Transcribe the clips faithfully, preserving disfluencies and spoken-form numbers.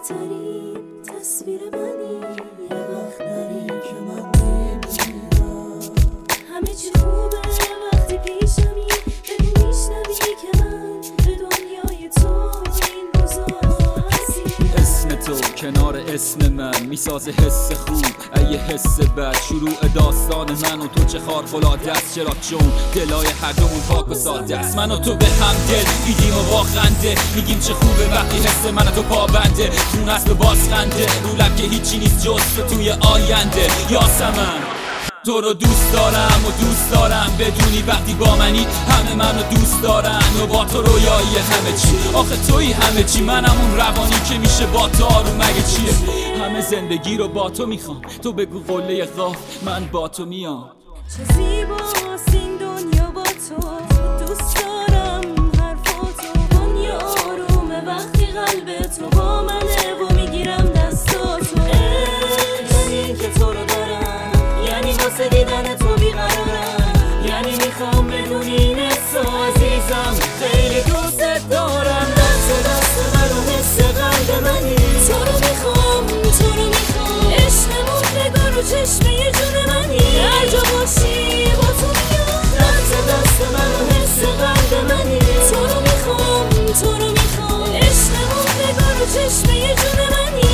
ترین تصویر منی، یه وقت نری که من نمیرم. همه چی خوبه وقتی پیشمی، بگو میشنوی که من به دنیای تو این روزا هستی. اسم تو کنار اسم من میسازه حس خوب، ای حس بد شروع داستان من و تو چه خارق‌العاده است. چرا؟ چون دلای هر دومون پاک و ساده است. من و تو به هم دل میدیم و با خنده میگیم چه خوبه وقتی حس من و تو پابنده. خون است و باز خنده رو لب که هیچی نیست جز تو توی آینده. یاسمن تو رو دوست دارم و دوست دارم بدونی وقتی با منی همه منو دوست دارن و با تو رویایی همه چی. آخه توی همه چی، منم اون روانی که میشه با تو آروم. مگه چیه؟ همه زندگی رو با تو میخوام، تو بگو قله قاف من با تو میام. چه زیباست این دنیا با تو، دوست دارم حرفاتو. دنیا آرومه وقتی قلب تو با منه و میگیرم دستاتو. یعنی که تو رو دارم، یعنی واسه دیدن تو بیقرارم، یعنی میخوام بدونی این حسو عزیزم خیلی دوست دارم. دست دست من و حس قلب منی، تو رو میخوام تو رو میخوام. عشقمون نگاه رو چشمه جون منی، هر جا باشی با تو میام. دست دست من و حس قلب منی، تو رو میخوام تو رو میخوام. عشقمون نگاه رو چشمه جون منی.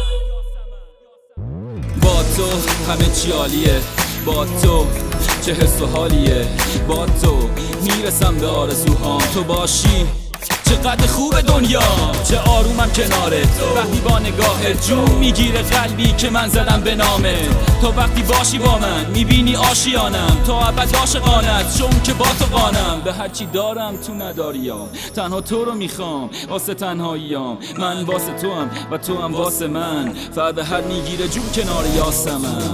با تو همه چی عالیه، با تو چه حس و حالیه. با تو میرسم به آرزوهام، تو باشی چقدر خوب دنیا. چه آرومم کنارت وقتی با نگاهت جون میگیره قلبی که من زدم به نامه. تو وقتی باشی با من میبینی آشیانم، تا ابد عاشقانت چون که با تو قانم. به هرچی دارم تو نداریام، تنها تو رو میخوام واسه تنهاییام. من واسه تو هم و تو هم واسه من، فرد حد میگیره جون کنار یاسمن.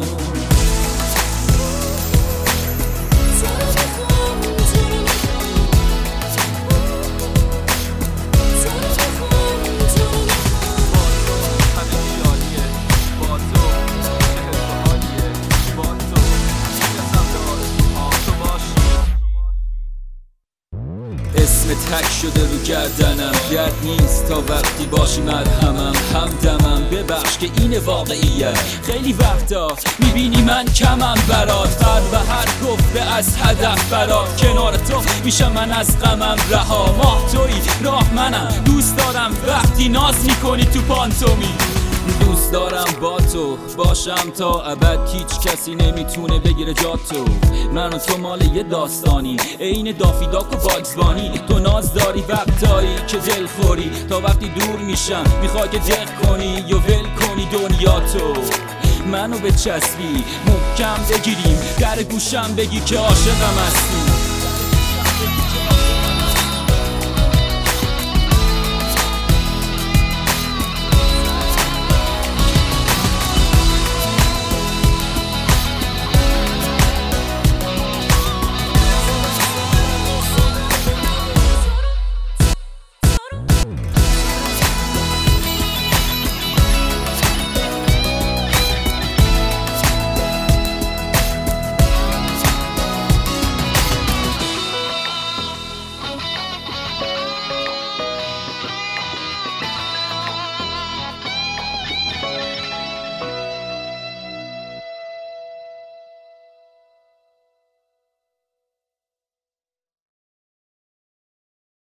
اسم تک شده رو گردنم، گرد نیست تا وقتی باشی مرهمم. همدمم ببخش که این واقعیه، خیلی وقتا میبینی من کمم برات. فر و هر گفته از هدف برات، کنار تو میشم من از غمم رها. ماه تویی راه منم، دوست دارم وقتی ناز میکنی تو پانتومی. دوست دارم با تو باشم تا ابد، هیچ کسی نمیتونه بگیره جاتو. من و تو مال یه داستانی، عین دافی داک و باگزبانی. تو ناز داری وقتایی که دل خوری، تا وقتی دور میشم میخوای که دق کنی یا ول کنی دنیا تو. منو به چسبی محکم بگیریم، در گوشم بگی که عاشقم هستی.